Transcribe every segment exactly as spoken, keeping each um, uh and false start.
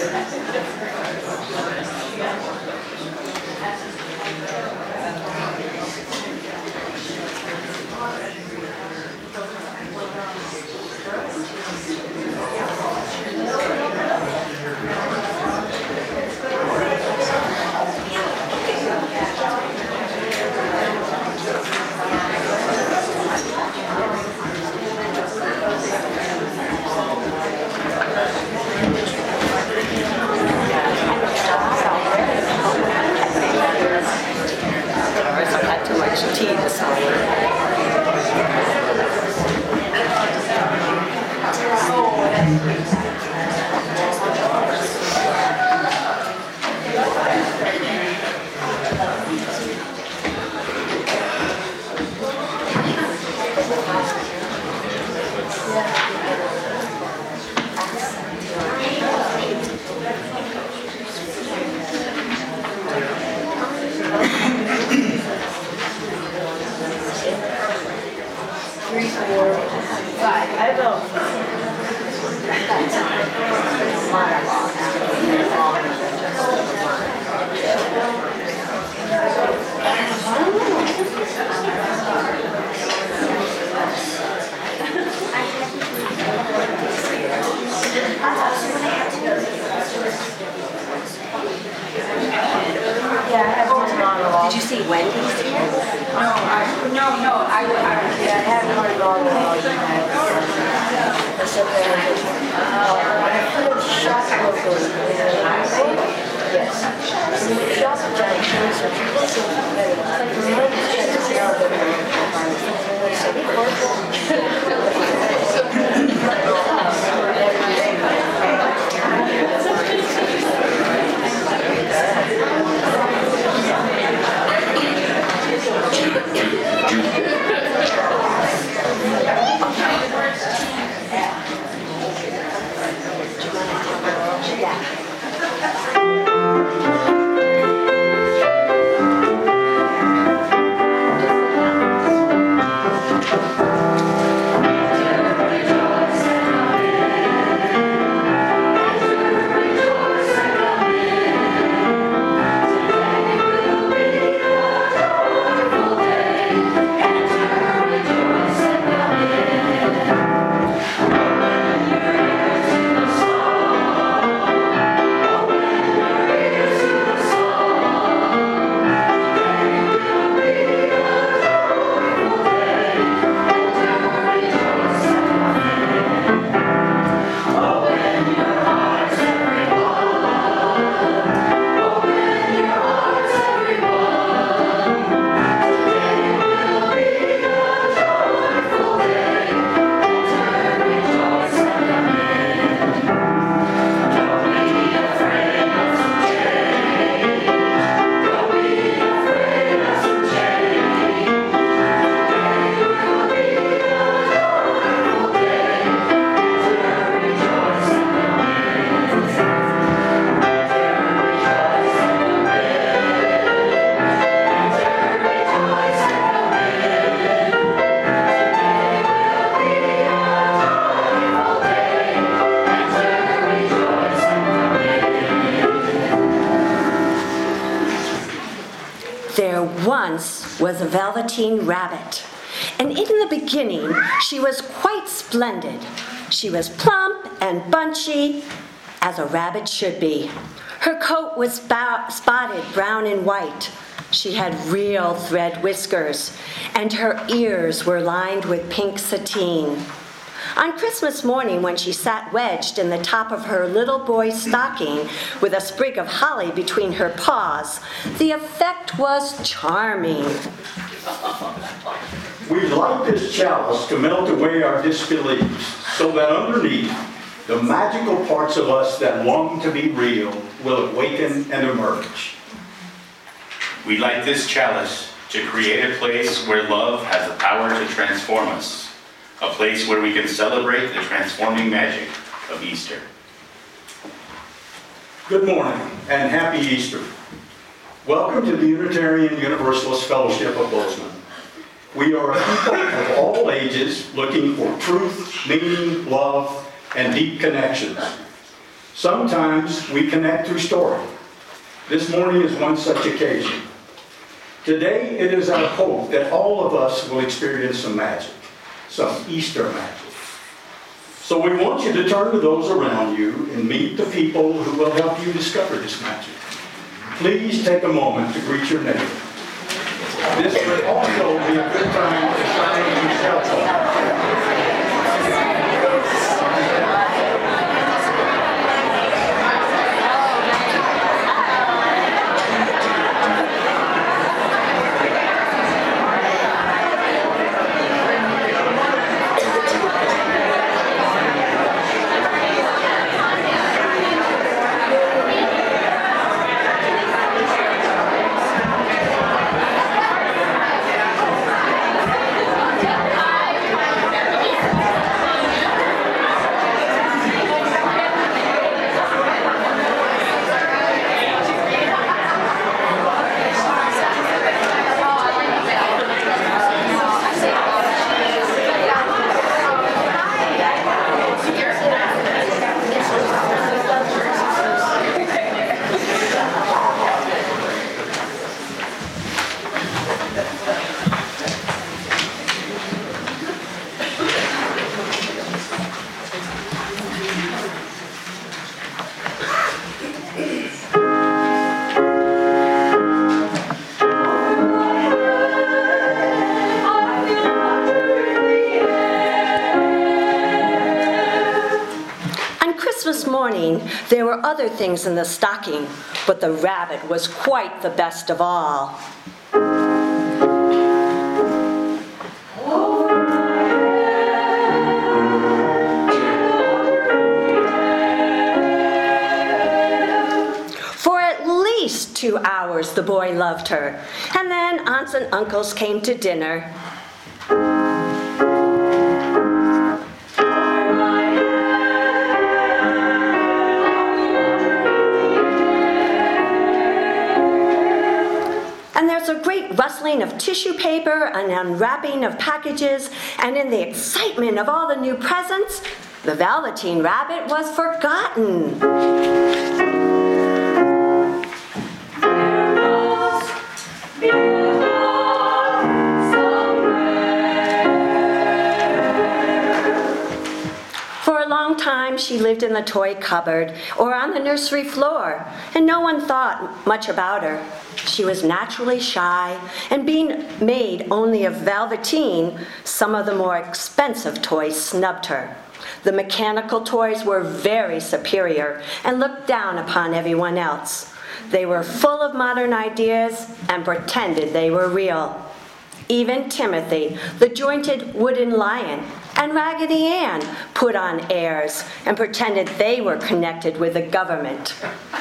Did you see Wendy's here? No, I, no, no, I, I, Yeah, I haven't heard all the all you had. I said that I put a shop locally. Yes. So the shop is trying to show some people so better. Like the money is trying to sell them. So be There once was a Velveteen Rabbit, and in the beginning she was quite splendid. She was plump and bunchy, as a rabbit should be. Her coat was sp- spotted brown and white. She had real thread whiskers, and her ears were lined with pink sateen. On Christmas morning, when she sat wedged in the top of her little boy's stocking with a sprig of holly between her paws, the effect was charming. We light this chalice to melt away our disbeliefs, so that underneath, the magical parts of us that long to be real will awaken and emerge. We light this chalice to create a place where love has the power to transform us. A place where we can celebrate the transforming magic of Easter. Good morning and happy Easter. Welcome to the Unitarian Universalist Fellowship of Bozeman. We are a people of all ages looking for truth, meaning, love, and deep connections. Sometimes we connect through story. This morning is one such occasion. Today, it is our hope that all of us will experience some magic, some Easter magic. So we want you to turn to those around you and meet the people who will help you discover this magic. Please take a moment to greet your neighbor. This would also be a good time to shine your cell phone. There were other things in the stocking, but the rabbit was quite the best of all. For at least two hours the boy loved her, and then aunts and uncles came to dinner. Rustling of tissue paper, an unwrapping of packages, and in the excitement of all the new presents, the Velveteen Rabbit was forgotten. For a long time, she lived in the toy cupboard or on the nursery floor, and no one thought much about her. She was naturally shy, and being made only of velveteen, some of the more expensive toys snubbed her. The mechanical toys were very superior and looked down upon everyone else. They were full of modern ideas and pretended they were real. Even Timothy, the jointed wooden lion, and Raggedy Ann put on airs and pretended they were connected with the government.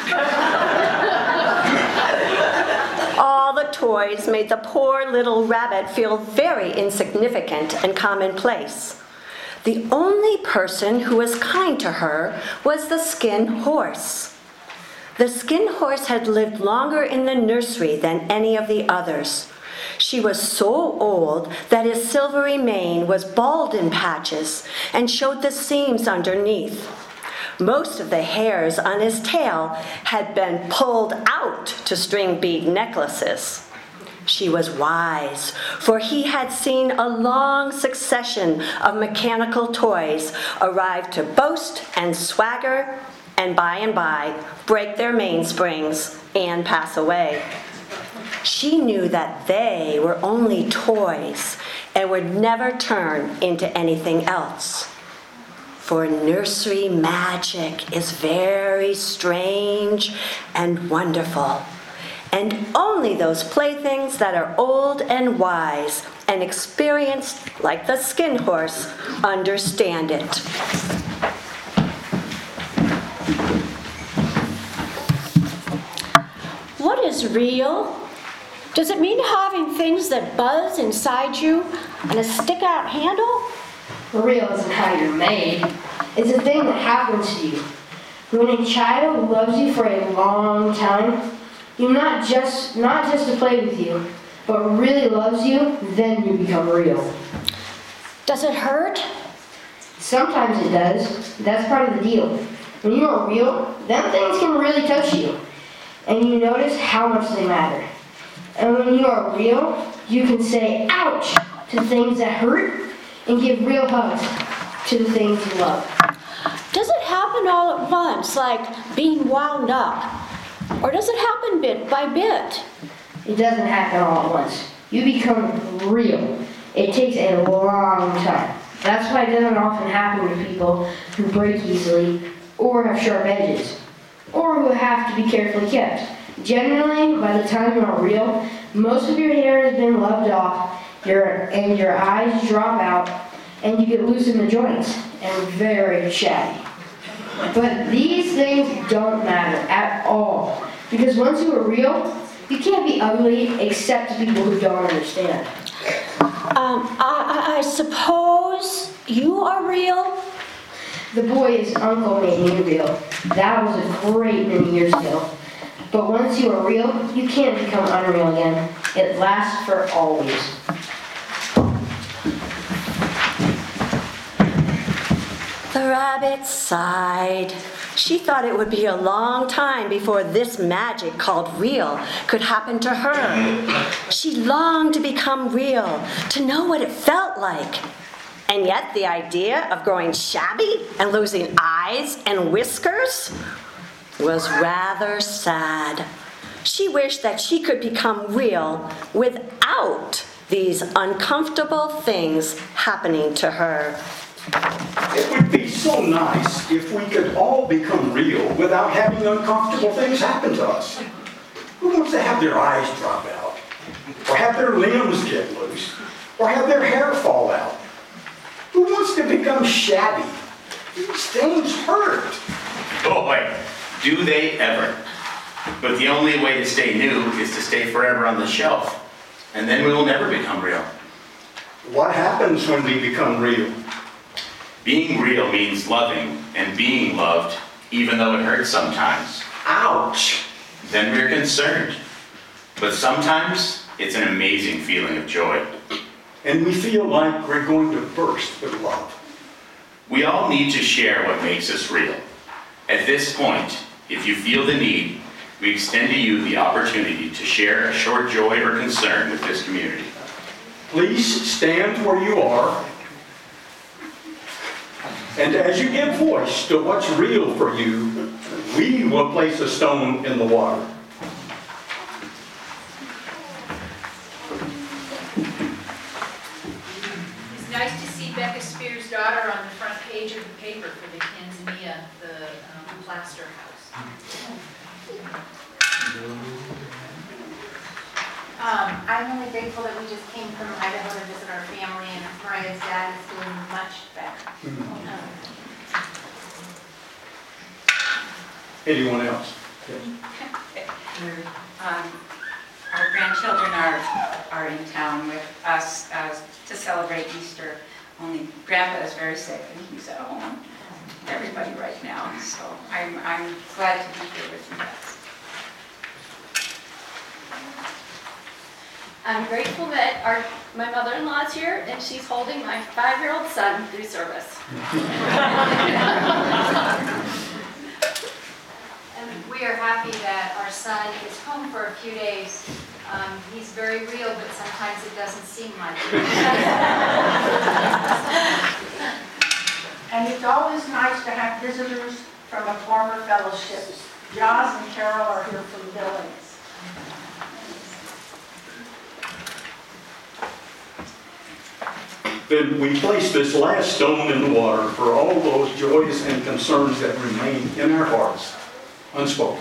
All the toys made the poor little rabbit feel very insignificant and commonplace. The only person who was kind to her was the Skin Horse. The Skin Horse had lived longer in the nursery than any of the others. She was so old that his silvery mane was bald in patches and showed the seams underneath. Most of the hairs on his tail had been pulled out to string bead necklaces. She was wise, for he had seen a long succession of mechanical toys arrive to boast and swagger, and by and by break their mainsprings and pass away. She knew that they were only toys and would never turn into anything else. For nursery magic is very strange and wonderful, and only those playthings that are old and wise and experienced like the Skin Horse understand it. What is real? Does it mean having things that buzz inside you and a stick-out handle? Real isn't how you're made. It's a thing that happens to you. When a child loves you for a long time, you not just not just to play with you, but really loves you, then you become real. Does it hurt? Sometimes it does. That's part of the deal. When you are real, them things can really touch you, and you notice how much they matter. And when you are real, you can say ouch to things that hurt and give real hugs to the things you love. Does it happen all at once, like being wound up? Or does it happen bit by bit? It doesn't happen all at once. You become real. It takes a long time. That's why it doesn't often happen to people who break easily, or have sharp edges, or who have to be carefully kept. Generally, by the time you're real, most of your hair has been loved off, your, and your eyes drop out, and you get loose in the joints, and very shabby. But these things don't matter at all, because once you are real, you can't be ugly except to people who don't understand. Um, I, I, I suppose you are real? The boy's uncle made me real. That was a great many years ago. But once you are real, you can't become unreal again. It lasts for always. The rabbit sighed. She thought it would be a long time before this magic called real could happen to her. She longed to become real, to know what it felt like. And yet the idea of growing shabby and losing eyes and whiskers was rather sad. She wished that she could become real without these uncomfortable things happening to her. It would be so nice if we could all become real without having uncomfortable things happen to us. Who wants to have their eyes drop out? Or have their limbs get loose? Or have their hair fall out? Who wants to become shabby? These things hurt. Boy, do they ever. But the only way to stay new is to stay forever on the shelf. And then we will never become real. What happens when we become real? Being real means loving and being loved, even though it hurts sometimes. Ouch! Then we're concerned. But sometimes it's an amazing feeling of joy. And we feel like we're going to burst with love. We all need to share what makes us real. At this point, if you feel the need, we extend to you the opportunity to share a short joy or concern with this community. Please stand where you are. And as you give voice to what's real for you, we will place a stone in the water. It's nice to see Becca Spears' daughter on the front page of the paper for the Tanzania, the um, plaster house. Um, I'm really grateful that we just came from Idaho to visit our family, and Mariah's dad is doing much better. Mm-hmm. Um, Anyone else? Um, Our grandchildren are, are in town with us uh, to celebrate Easter. Only Grandpa is very sick and he's at home. Everybody right now, so I'm, I'm glad to be here with you guys. I'm grateful that our, my mother-in-law is here and she's holding my five-year-old son through service. And we are happy that our son is home for a few days. Um, he's very real, but sometimes it doesn't seem like it. And it's always nice to have visitors from a former fellowship. Joz and Carol are here from Billings. Then we place this last stone in the water for all those joys and concerns that remain in our hearts, unspoken.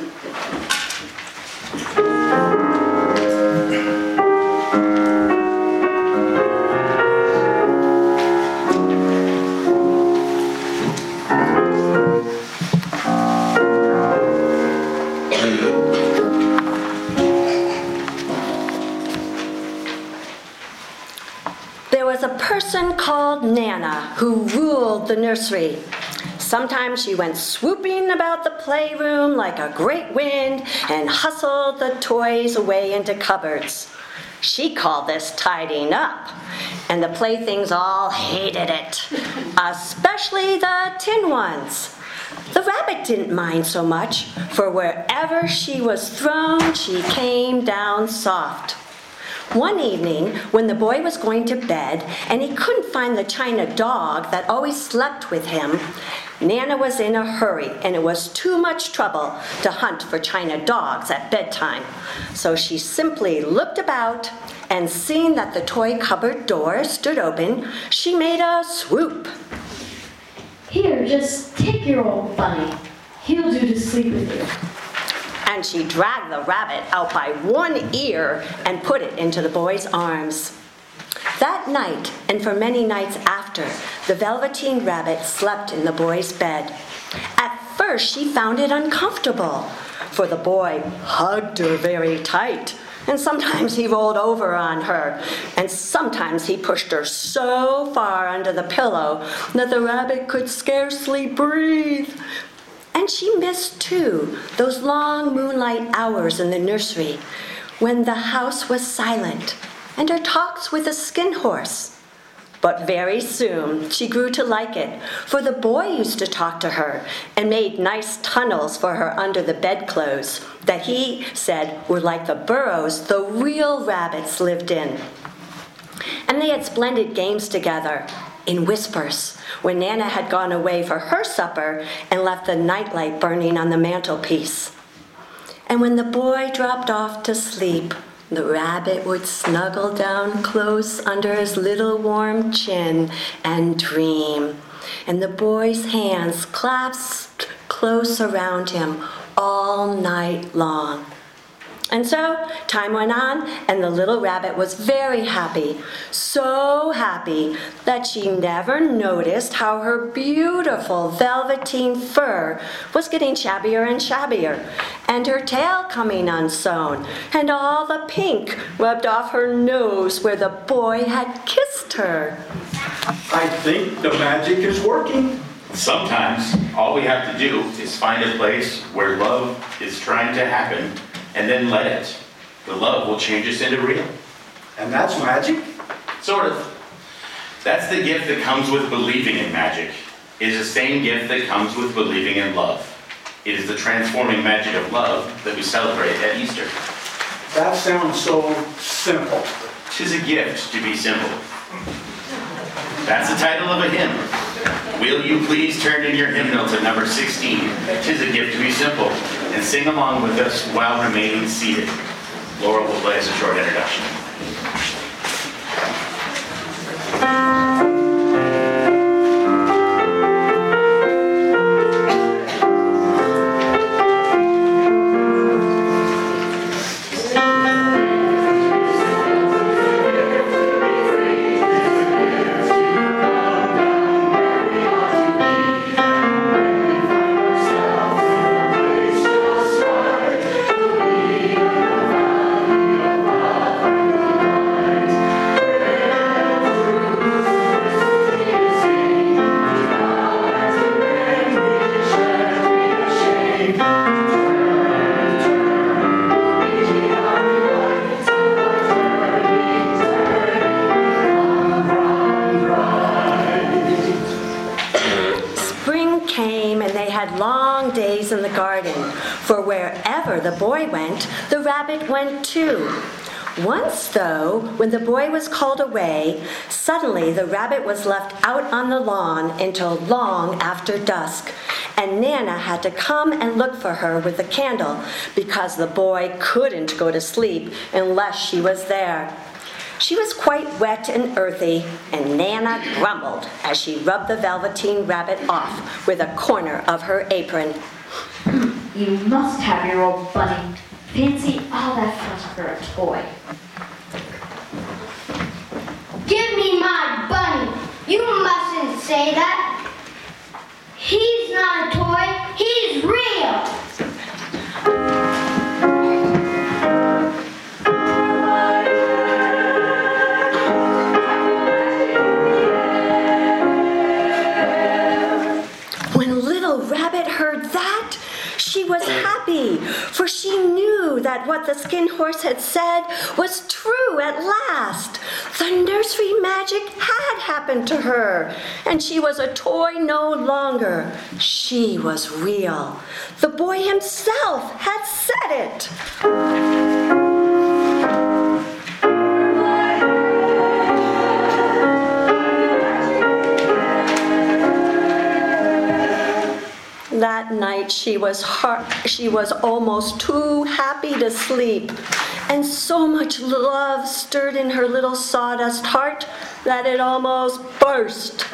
There was a person called Nana who ruled the nursery. Sometimes she went swooping about the playroom like a great wind and hustled the toys away into cupboards. She called this tidying up, and the playthings all hated it, especially the tin ones. The rabbit didn't mind so much, for wherever she was thrown, she came down soft. One evening, when the boy was going to bed and he couldn't find the china dog that always slept with him, Nana was in a hurry, and it was too much trouble to hunt for china dogs at bedtime. So she simply looked about, and seeing that the toy cupboard door stood open, she made a swoop. Here, just take your old bunny. He'll do to sleep with you. And she dragged the rabbit out by one ear and put it into the boy's arms. That night, and for many nights after, the Velveteen Rabbit slept in the boy's bed. At first, she found it uncomfortable, for the boy hugged her very tight, and sometimes he rolled over on her, and sometimes he pushed her so far under the pillow that the rabbit could scarcely breathe. And she missed, too, those long moonlight hours in the nursery when the house was silent, and her talks with the skin horse. But very soon she grew to like it, for the boy used to talk to her and made nice tunnels for her under the bedclothes that he said were like the burrows the real rabbits lived in. And they had splendid games together, in whispers, when Nana had gone away for her supper and left the nightlight burning on the mantelpiece. And when the boy dropped off to sleep, the rabbit would snuggle down close under his little warm chin and dream, and the boy's hands clasped close around him all night long. And so time went on, and the little rabbit was very happy, so happy that she never noticed how her beautiful velveteen fur was getting shabbier and shabbier, and her tail coming unsewn, and all the pink rubbed off her nose where the boy had kissed her. I think the magic is working. Sometimes all we have to do is find a place where love is trying to happen, and then let it. The love will change us into real. And that's magic? Sort of. That's the gift that comes with believing in magic. It is the same gift that comes with believing in love. It is the transforming magic of love that we celebrate at Easter. That sounds so simple. 'Tis a gift to be simple. That's the title of a hymn. Will you please turn in your hymnal to number sixteen, 'Tis a Gift to Be Simple, and sing along with us while remaining seated. Laura will play us a short introduction. Days in the garden, for wherever the boy went, the rabbit went too. Once, though, when the boy was called away, suddenly the rabbit was left out on the lawn until long after dusk, and Nana had to come and look for her with a candle because the boy couldn't go to sleep unless she was there. She was quite wet and earthy, and Nana grumbled as she rubbed the Velveteen Rabbit off with a corner of her apron. You must have your old bunny. Fancy all that fuss for a toy. Give me my bunny. You mustn't say that. He's not a toy. He's real. She was happy, for she knew that what the Skin Horse had said was true at last. The nursery magic had happened to her, and she was a toy no longer. She was real. The boy himself had said it. That night she was heart, she was almost too happy to sleep, and so much love stirred in her little sawdust heart that it almost burst.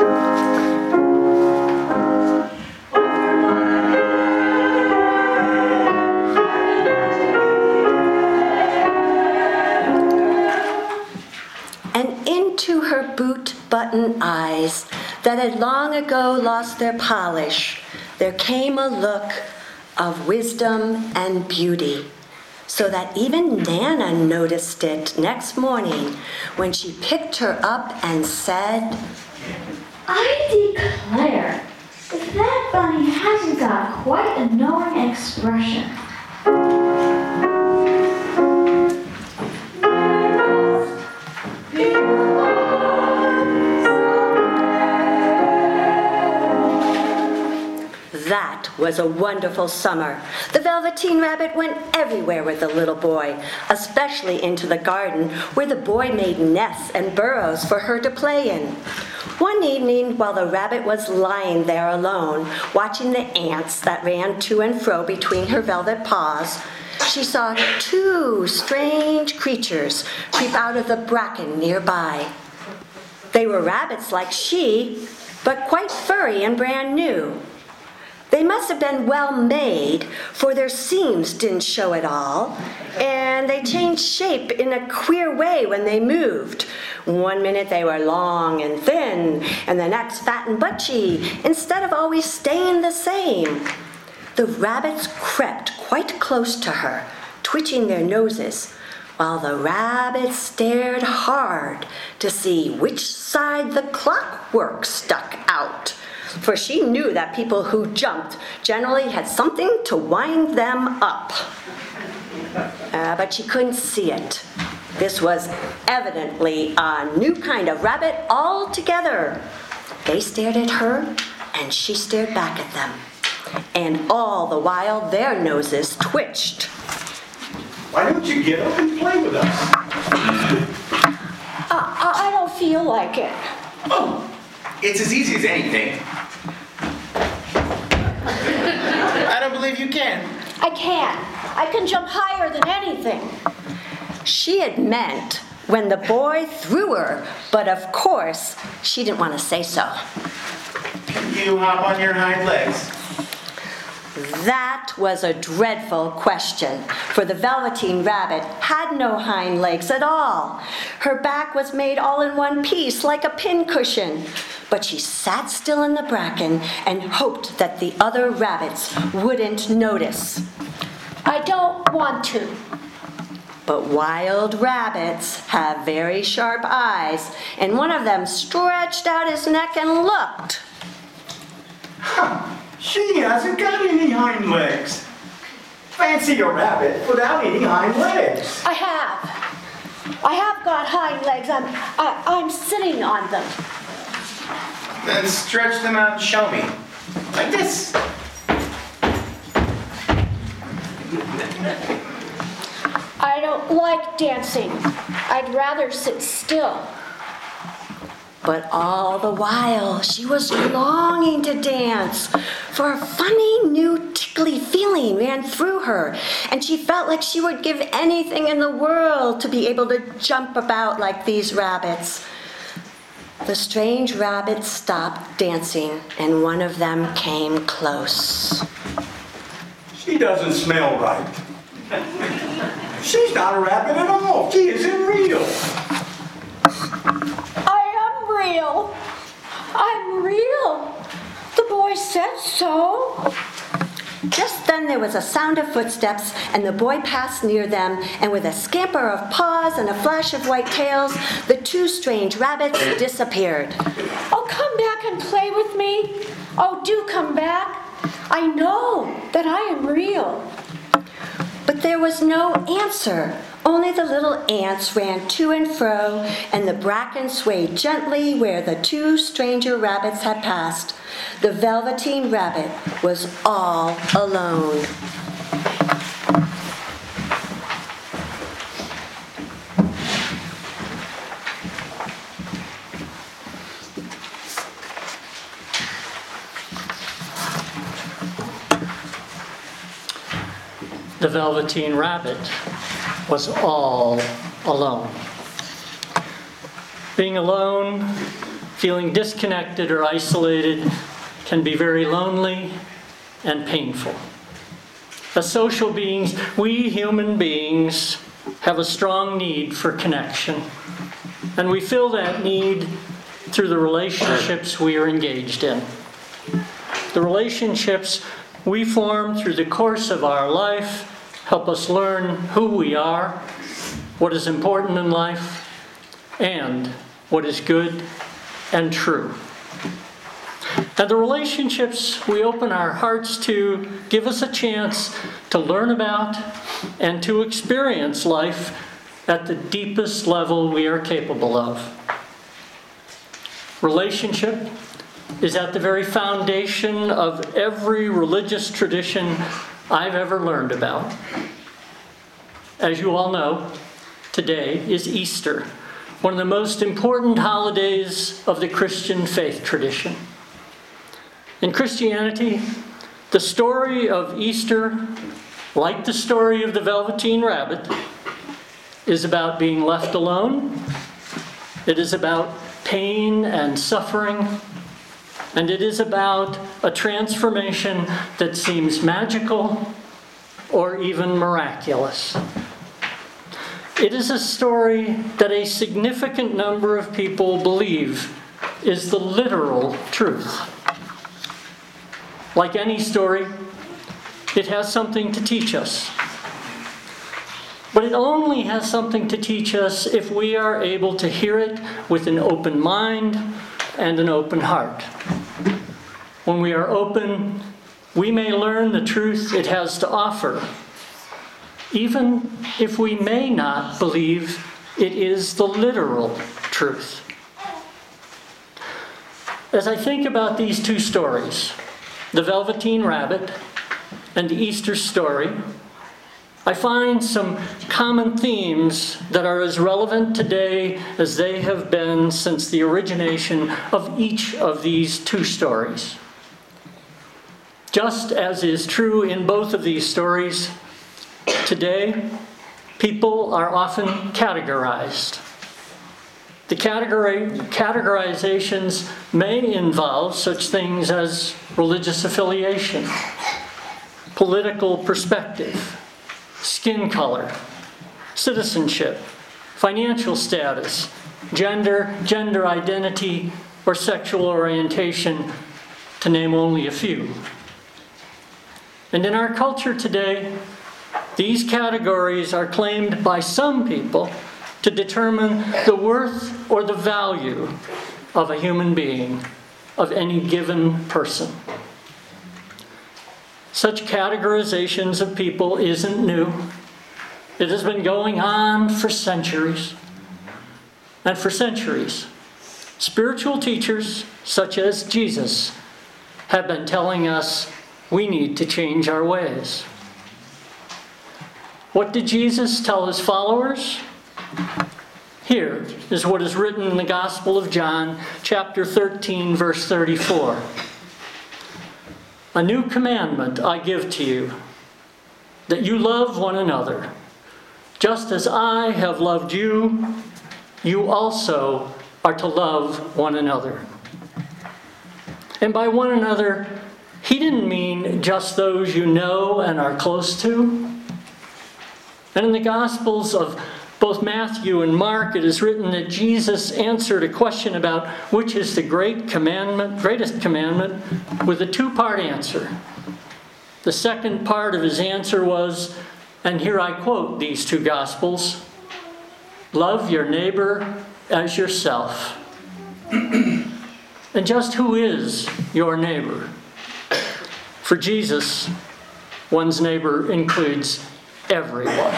And into her boot-button eyes that had long ago lost their polish, there came a look of wisdom and beauty, so that even Nana noticed it next morning when she picked her up and said, I declare, that bunny hasn't got quite a knowing expression. That was a wonderful summer. The Velveteen Rabbit went everywhere with the little boy, especially into the garden where the boy made nests and burrows for her to play in. One evening, while the rabbit was lying there alone, watching the ants that ran to and fro between her velvet paws, she saw two strange creatures creep out of the bracken nearby. They were rabbits like she, but quite furry and brand new. They must have been well made, for their seams didn't show at all, and they changed shape in a queer way when they moved. One minute they were long and thin, and the next fat and butchy, instead of always staying the same. The rabbits crept quite close to her, twitching their noses, while the rabbits stared hard to see which side the clockwork stuck out. For she knew that people who jumped generally had something to wind them up. Uh, but she couldn't see it. This was evidently a new kind of rabbit altogether. They stared at her, and she stared back at them. And all the while, their noses twitched. Why don't you get up and play with us? I, I don't feel like it. Oh, it's as easy as anything. I don't believe you can. I can. I can jump higher than anything. She had meant when the boy threw her, but of course, she didn't want to say so. Can you hop on your hind legs? That was a dreadful question, for the Velveteen Rabbit had no hind legs at all. Her back was made all in one piece, like a pincushion. But she sat still in the bracken and hoped that the other rabbits wouldn't notice. I don't want to. But wild rabbits have very sharp eyes, and one of them stretched out his neck and looked. Huh. She hasn't got any hind legs. Fancy a rabbit without any hind legs. I have. I have got hind legs. I'm, I, I'm sitting on them. Then stretch them out and show me. Like this. I don't like dancing. I'd rather sit still. But all the while, she was longing to dance, for a funny, new, tickly feeling ran through her, and she felt like she would give anything in the world to be able to jump about like these rabbits. The strange rabbits stopped dancing, and one of them came close. She doesn't smell right. She's not a rabbit at all. She isn't real. Real. I'm real. The boy said so. Just then there was a sound of footsteps, and the boy passed near them, and with a scamper of paws and a flash of white tails, the two strange rabbits disappeared. Oh, come back and play with me. Oh, do come back. I know that I am real." But there was no answer. Only the little ants ran to and fro, and the bracken swayed gently where the two stranger rabbits had passed. The Velveteen Rabbit was all alone. The Velveteen Rabbit was all alone. Being alone, feeling disconnected or isolated can be very lonely and painful. As social beings, we human beings have a strong need for connection, and we fill that need through the relationships we are engaged in. The relationships we form through the course of our life help us learn who we are, what is important in life, and what is good and true. And the relationships we open our hearts to give us a chance to learn about and to experience life at the deepest level we are capable of. Relationship is at the very foundation of every religious tradition I've ever learned about. As you all know, today is Easter, one of the most important holidays of the Christian faith tradition. In Christianity, the story of Easter, like the story of the Velveteen Rabbit, is about being left alone. It is about pain and suffering. And it is about a transformation that seems magical or even miraculous. It is a story that a significant number of people believe is the literal truth. Like any story, it has something to teach us. But it only has something to teach us if we are able to hear it with an open mind and an open heart. When we are open, we may learn the truth it has to offer, even if we may not believe it is the literal truth. As I think about these two stories, the Velveteen Rabbit and the Easter story, I find some common themes that are as relevant today as they have been since the origination of each of these two stories. Just as is true in both of these stories, today people are often categorized. The categori- categorizations may involve such things as religious affiliation, political perspective, skin color, citizenship, financial status, gender, gender identity, or sexual orientation, to name only a few. And in our culture today, these categories are claimed by some people to determine the worth or the value of a human being, of any given person. Such categorizations of people isn't new. It has been going on for centuries. And for centuries, spiritual teachers such as Jesus have been telling us we need to change our ways. What did Jesus tell his followers? Here is what is written in the Gospel of John, chapter thirteen, verse thirty-four. "A new commandment I give to you, that you love one another. Just as I have loved you, you also are to love one another." And by one another, he didn't mean just those you know and are close to. And in the Gospels of both Matthew and Mark, it is written that Jesus answered a question about which is the great commandment, greatest commandment, with a two-part answer. The second part of his answer was, and here I quote these two Gospels, "Love your neighbor as yourself." And just who is your neighbor? For Jesus, one's neighbor includes everyone.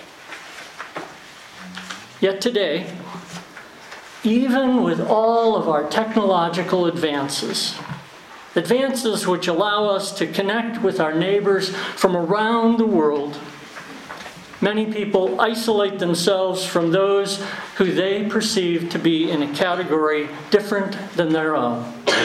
Yet today, even with all of our technological advances, advances which allow us to connect with our neighbors from around the world, many people isolate themselves from those who they perceive to be in a category different than their own.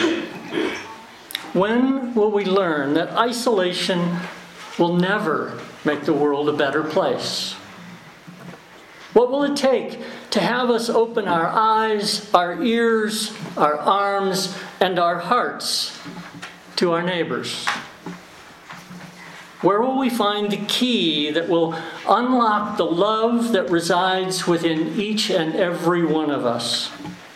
When will we learn that isolation will never make the world a better place? What will it take to have us open our eyes, our ears, our arms, and our hearts to our neighbors? Where will we find the key that will unlock the love that resides within each and every one of us?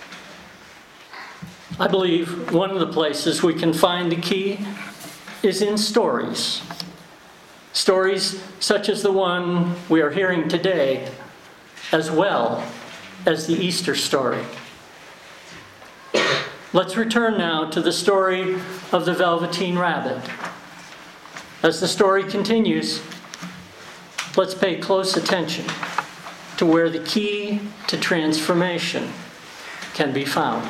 I believe one of the places we can find the key is in stories. Stories such as the one we are hearing today, as well as the Easter story. Let's return now to the story of the Velveteen Rabbit. As the story continues, let's pay close attention to where the key to transformation can be found.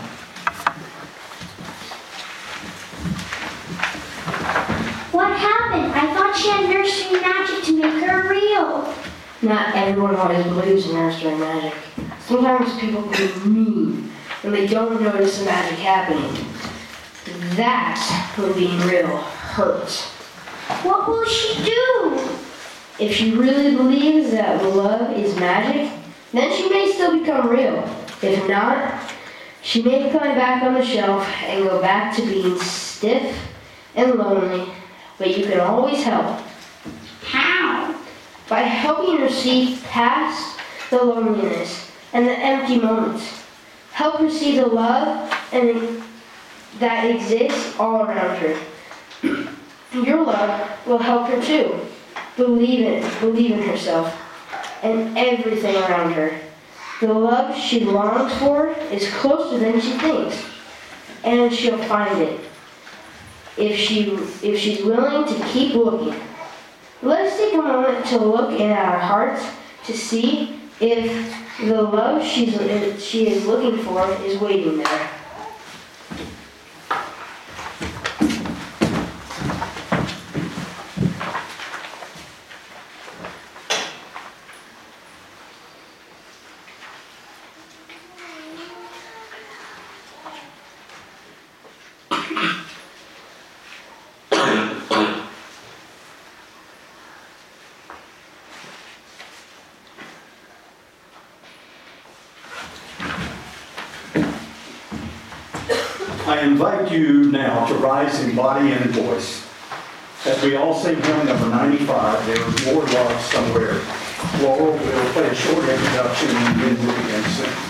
What happened? I thought she had nursery magic to make her real. Not everyone always believes in nursery magic. Sometimes people can be mean when they don't notice the magic happening. That's when being real hurts. What will she do? If she really believes that love is magic, then she may still become real. If not, she may climb back on the shelf and go back to being stiff and lonely, but you can always help. How? By helping her see past the loneliness and the empty moments. Help her see the love and that exists all around her. Your love will help her too. Believe in, believe in herself and everything around her. The love she longs for is closer than she thinks, and she'll find it if she if she's willing to keep looking. Let's take a moment to look in our hearts to see if the love she's she is looking for is waiting there. I invite you now to rise in body and voice. As we all sing hymn number ninety-five, There Is More Love Somewhere. Laurel will play a short introduction and then we'll begin to sing.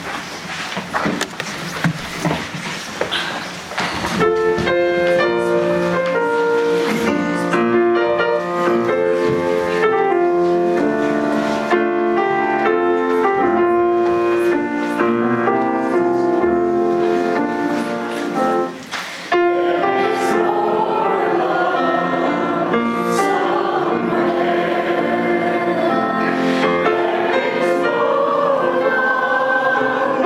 Somewhere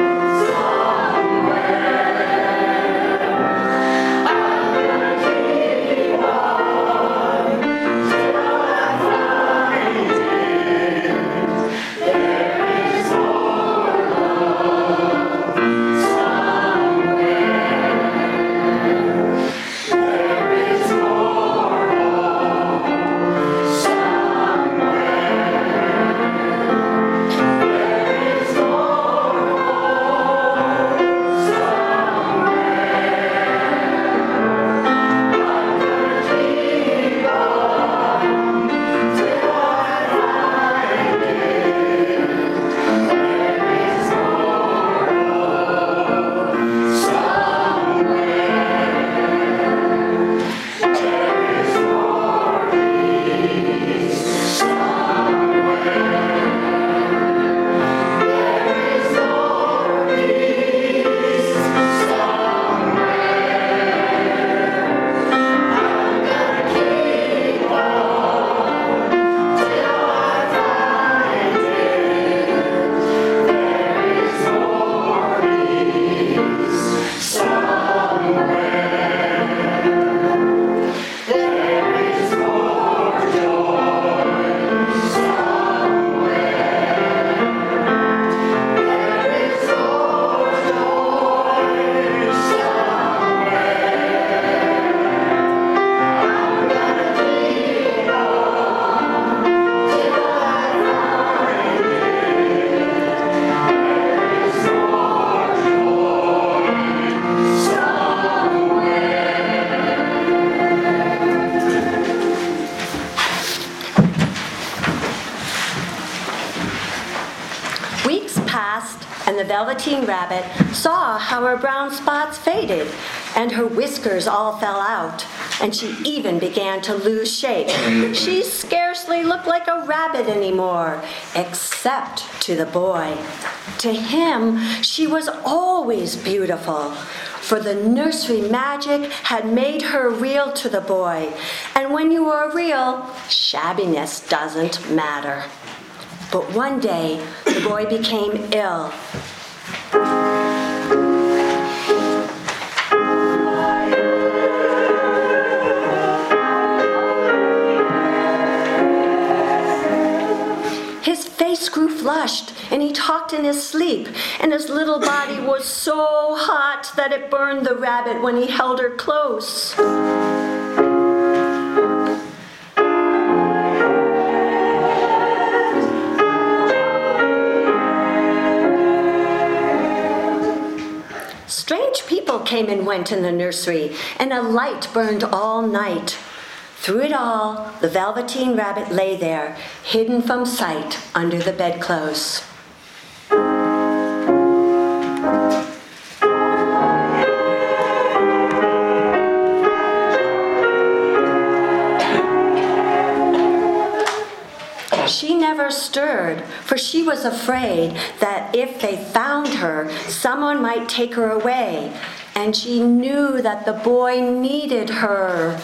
and the Velveteen Rabbit saw how her brown spots faded and her whiskers all fell out, and she even began to lose shape. She scarcely looked like a rabbit anymore, except to the boy. To him, she was always beautiful, for the nursery magic had made her real to the boy, and when you are real, shabbiness doesn't matter. But one day, the boy became ill. His face grew flushed, and he talked in his sleep, and his little body was so hot that it burned the rabbit when he held her close. Strange people came and went in the nursery, and a light burned all night. Through it all, the Velveteen Rabbit lay there, hidden from sight under the bedclothes. She never stirred, for she was afraid that if they found her, someone might take her away, and she knew that the boy needed her.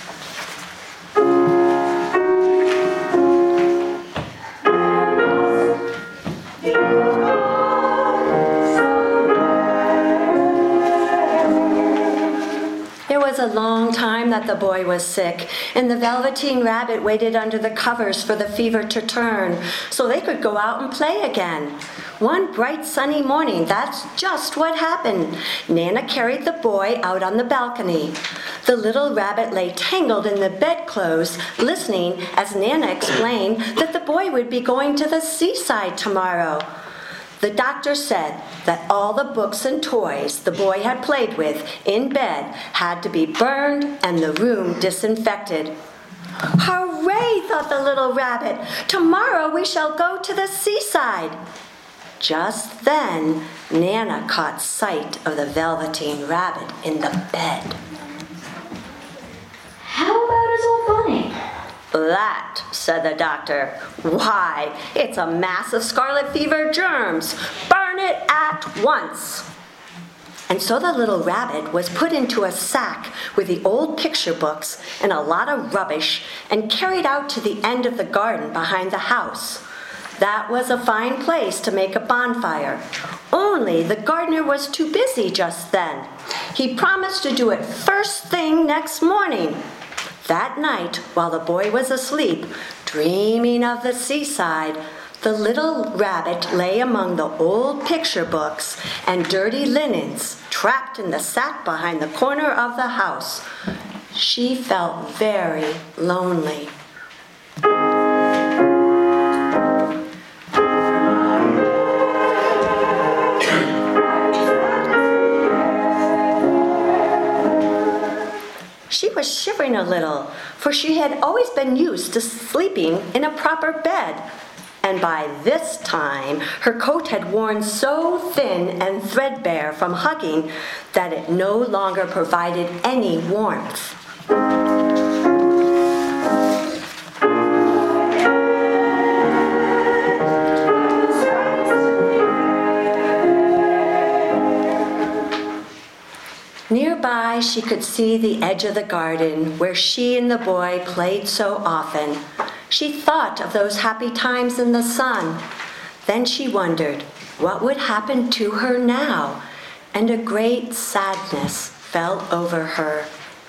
It was a long time that the boy was sick, and the Velveteen Rabbit waited under the covers for the fever to turn, so they could go out and play again. One bright sunny morning, that's just what happened. Nana carried the boy out on the balcony. The little rabbit lay tangled in the bedclothes, listening as Nana explained that the boy would be going to the seaside tomorrow. The doctor said that all the books and toys the boy had played with in bed had to be burned and the room disinfected. Hooray, thought the little rabbit. Tomorrow we shall go to the seaside. Just then, Nana caught sight of the Velveteen Rabbit in the bed. How about his old bunny? That, said the doctor. Why, it's a mass of scarlet fever germs. Burn it at once. And so the little rabbit was put into a sack with the old picture books and a lot of rubbish and carried out to the end of the garden behind the house. That was a fine place to make a bonfire. Only the gardener was too busy just then. He promised to do it first thing next morning. That night, while the boy was asleep, dreaming of the seaside, the little rabbit lay among the old picture books and dirty linens, trapped in the sack behind the corner of the house. She felt very lonely. She was shivering a little, for she had always been used to sleeping in a proper bed. And by this time, her coat had worn so thin and threadbare from hugging that it no longer provided any warmth. Nearby, she could see the edge of the garden where she and the boy played so often. She thought of those happy times in the sun. Then she wondered what would happen to her now, and a great sadness fell over her.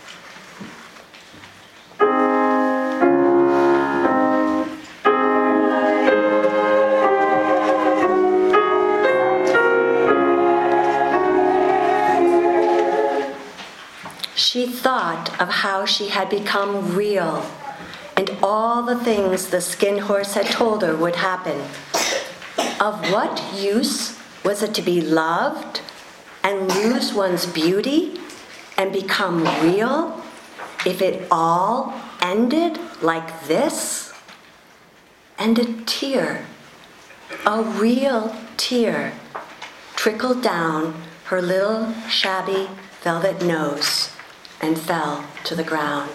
She thought of how she had become real and all the things the skin horse had told her would happen. Of what use was it to be loved and lose one's beauty and become real if it all ended like this? And a tear, a real tear, trickled down her little shabby velvet nose and fell to the ground.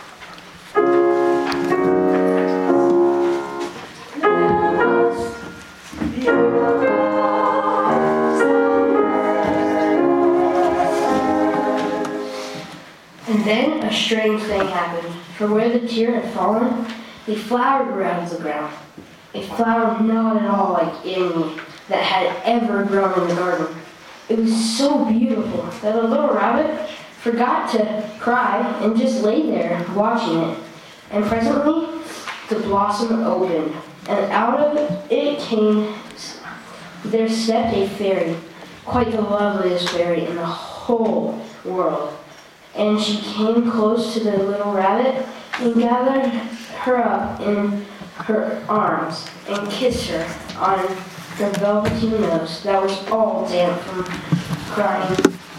And then a strange thing happened. For where the tear had fallen, a flower grew out of the ground. A flower not at all like any that had ever grown in the garden. It was so beautiful that the little rabbit forgot to cry and just lay there watching it. And presently, the blossom opened, and out of it came, there stepped a fairy, quite the loveliest fairy in the whole world. And she came close to the little rabbit and gathered her up in her arms and kissed her on the velveteen nose that was all damp from crying.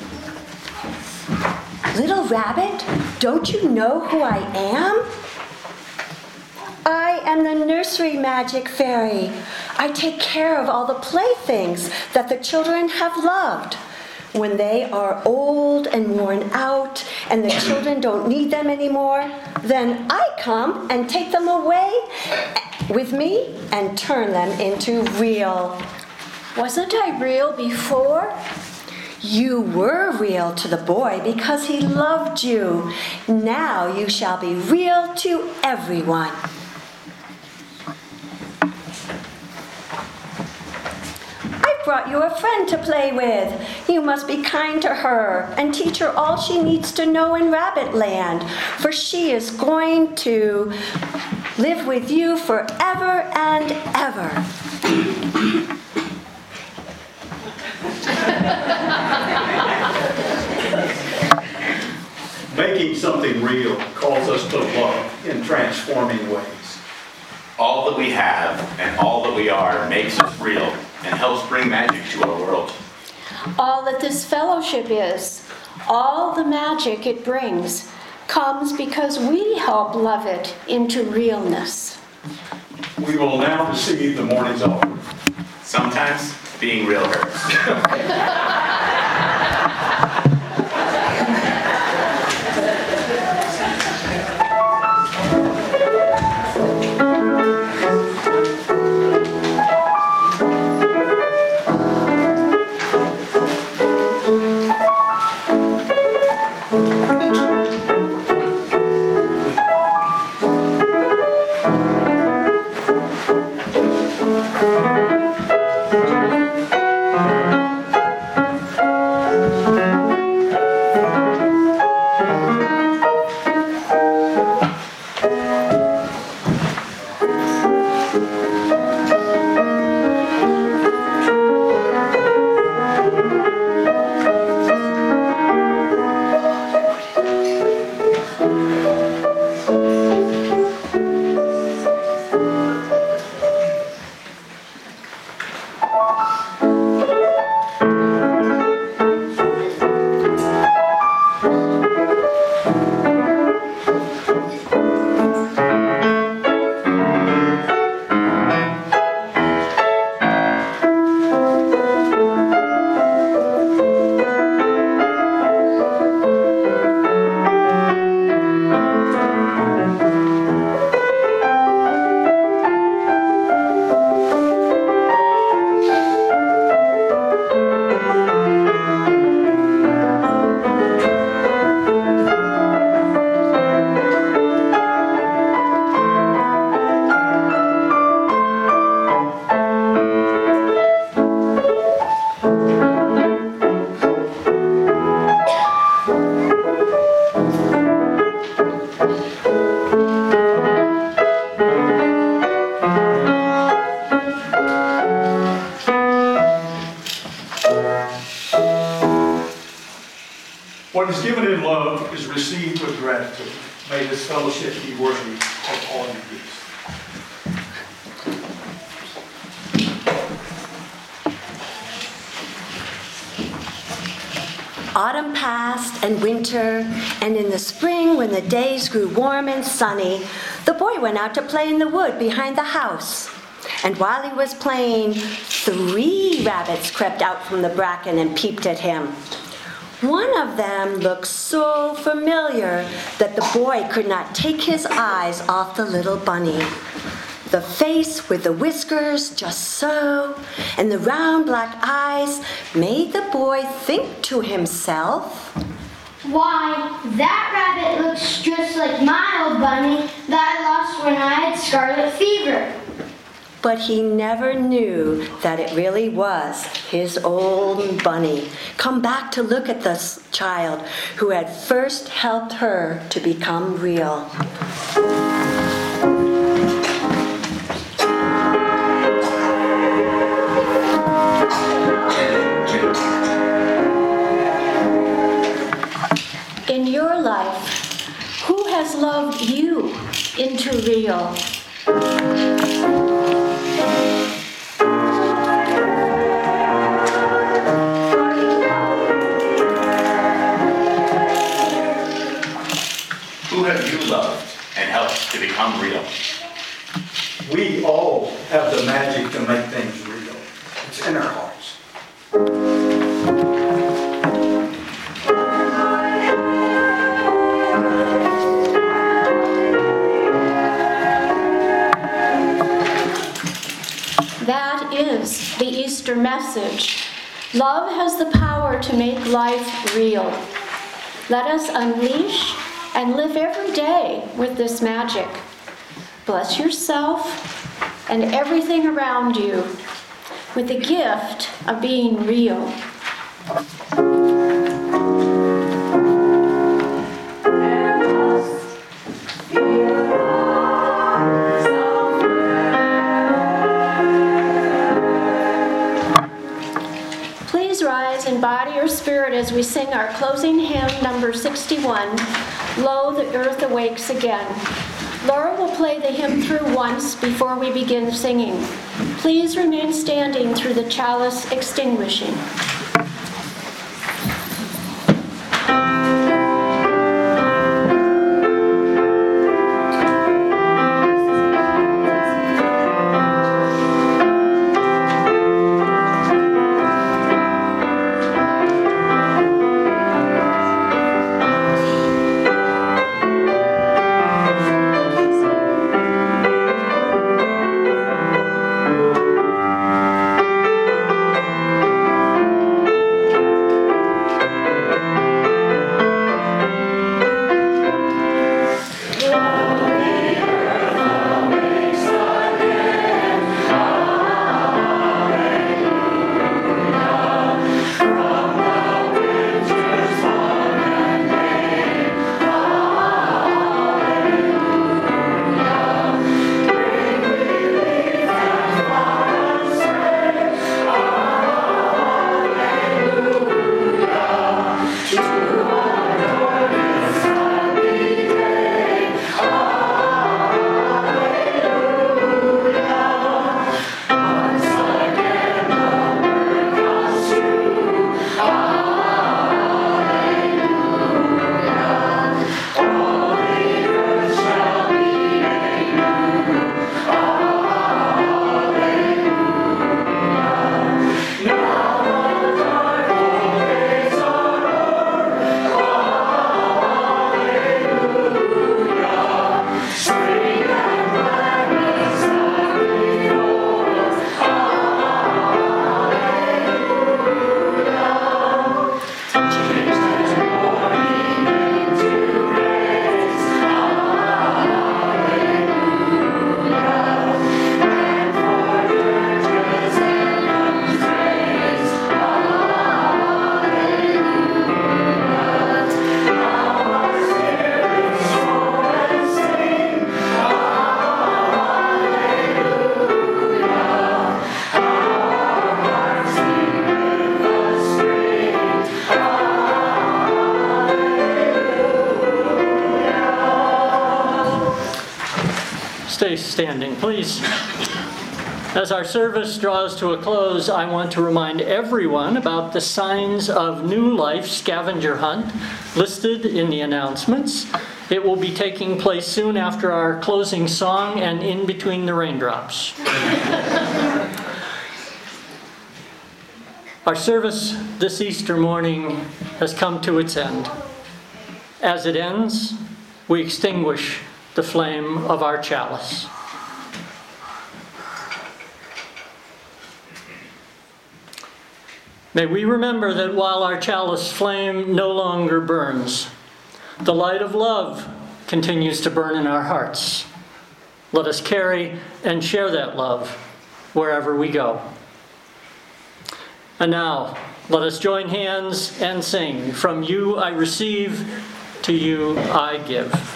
Little rabbit, don't you know who I am? I am the nursery magic fairy. I take care of all the playthings that the children have loved. When they are old and worn out and the children don't need them anymore, then I come and take them away with me and turn them into real. Wasn't I real before? You were real to the boy because he loved you. Now you shall be real to everyone. Brought you a friend to play with. You must be kind to her and teach her all she needs to know in Rabbit Land, for she is going to live with you forever and ever. Making something real calls us to love in transforming ways. All that we have and all that we are makes us real and helps bring magic to our world. All that this fellowship is, all the magic it brings, comes because we help love it into realness. We will now receive the morning's offering. Sometimes being real hurts. What is given in love is received with gratitude. May this fellowship be worthy of all you give. Autumn passed and winter, and in the spring when the days grew warm and sunny, the boy went out to play in the wood behind the house. And while he was playing, three rabbits crept out from the bracken and peeped at him. One of them looked so familiar that the boy could not take his eyes off the little bunny. The face with the whiskers just so, and the round black eyes made the boy think to himself, "Why, that rabbit looks just like my old bunny that I lost when I had scarlet fever." But he never knew that it really was his old bunny, come back to look at the child who had first helped her to become real. In your life, who has loved you into real? Who have you loved and helped to become real? We all have the magic to make things real. It's in our hearts. That is the Easter message. Love has the power to make life real. Let us unleash and live every day with this magic. Bless yourself and everything around you with the gift of being real. Please rise in body or spirit as we sing our closing hymn, number sixty-one, Lo, the Earth Awakes Again. Laura will play the hymn through once before we begin singing. Please remain standing through the chalice extinguishing. Stay standing, please. As our service draws to a close, I want to remind everyone about the Signs of New Life scavenger hunt listed in the announcements. It will be taking place soon after our closing song and in between the raindrops. Our service this Easter morning has come to its end. As it ends, we extinguish the flame of our chalice. May we remember that while our chalice flame no longer burns, the light of love continues to burn in our hearts. Let us carry and share that love wherever we go. And now, let us join hands and sing, "From you I receive, to you I give."